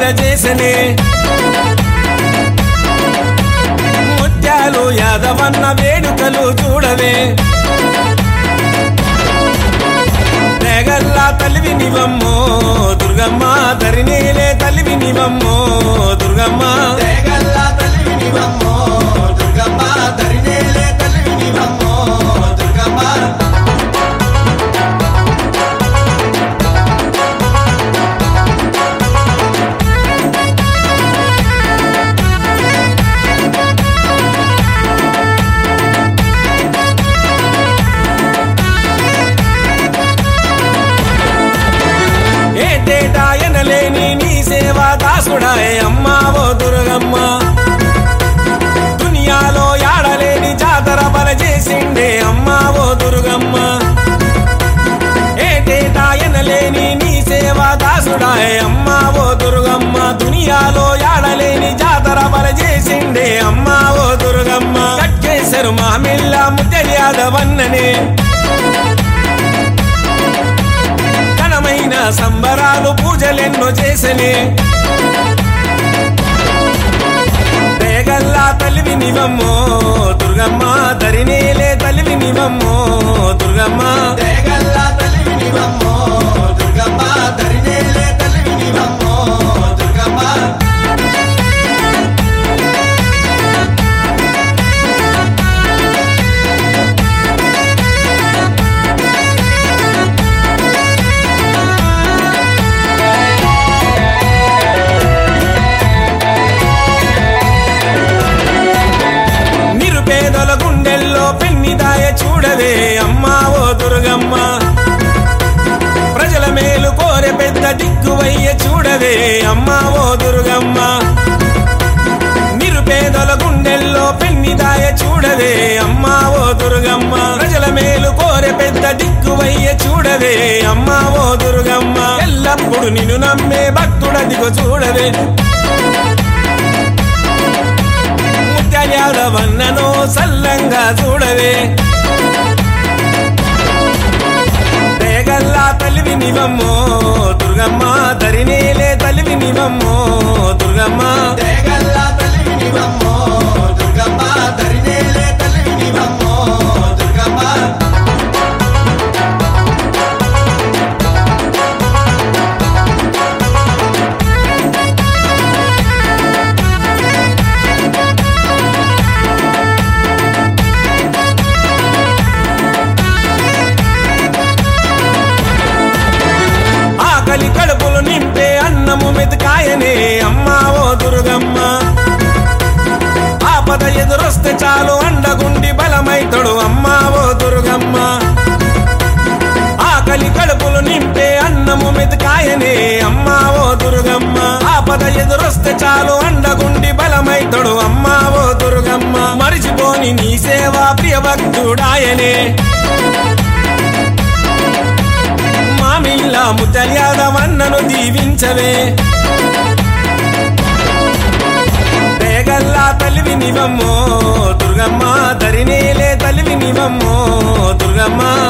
చేసనే ముత్యాలు యాదవన్న వేడుకలు చూడవే తెగల్లా తలివి నివమ్మో దుర్గమ్మ ధరినేలే తలివి నివమ్మో దుర్గమ్మ తెగల్లా తలివి నివమ్మో దుర్గమ్మ ధరినేలే తలివి నివమ్మో దుర్గమ్మ ఏటేటాయనలేని నీ సేవా దాసుడాయే అమ్మా ఓ దుర్గమ్మ దునియాలో యాడలేని జాతర బల చేసిండే అమ్మా ఓ దుర్గమ్మ ఏటేటాయనలేని నీ సేవా దాసుడాయే అమ్మా ఓ దుర్గమ్మ దునియాలో యాడలేని జాతర బల చేసిండే అమ్మా ఓ దుర్గమ్మ కట్టేశారు మామిళ్ళ ముత్యాలవన్ననే సంబరాలు పూజలెన్నో చేసనే తెగల్లా తలివి నివమ్మో దుర్గమ్మ ధరినేలే తలివి నివమ్మో దుర్గమ్మ తెగల్లా తలివి నివమ్మో దుర్గమ్మ ధరినేలే తలివి నివమ్మో దుర్గమ్మ పేదల గుండెల్లో పెన్నిదాయ చూడవే అమ్మా ఓ దుర్గమ్మ ప్రజల మేలు కోరే పెద్ద దిక్కువయ్య చూడవే అమ్మా ఓ దుర్గమ్మ నిరుపేదల గుండెల్లో పెన్నిదాయ చూడవే అమ్మా ఓ దుర్గమ్మ ప్రజల మేలు కోరే పెద్ద దిక్కువయ్య చూడవే అమ్మా ఓ దుర్గమ్మ ఎల్లప్పుడు నిన్ను నమ్మే భక్తుడదిగో చూడవే యాదవన్నను సల్లంగా చూడవే తెగల్లా తలివి నివమ్మో దుర్గమ్మ ధరినేలే తలివి నివమ్మో దుర్గమ్మ తెగల్లా తలివి నివమ్మో దుర్గమ్మ ధరినేలే తలివి నివమ్మో దుర్గమ్మ కడుపులు నింపే అన్నము మెతుకాయనే అమ్మా ఓ దుర్గమ్మ ఆపద ఎదురొస్తే చాలు అండగుండి బలమైతడు అమ్మా ఓ దుర్గమ్మ ఆకలి కడుపులు నింపే అన్నము మెతుకాయనే అమ్మా ఓ దుర్గమ్మ ఆపద ఎదురొస్తే చాలు అండగుండి బలమైతడు అమ్మా ఓ దుర్గమ్మ మరిచిపోని నీ సేవా ప్రియ భక్తుడాయనే మామిళ్ళ ముత్యాలవన్నను దీవించవే తెగల్లా తలివి నివమ్మో దుర్గమ్మ ధరినేలే తలివి నివమ్మో దుర్గమ్మ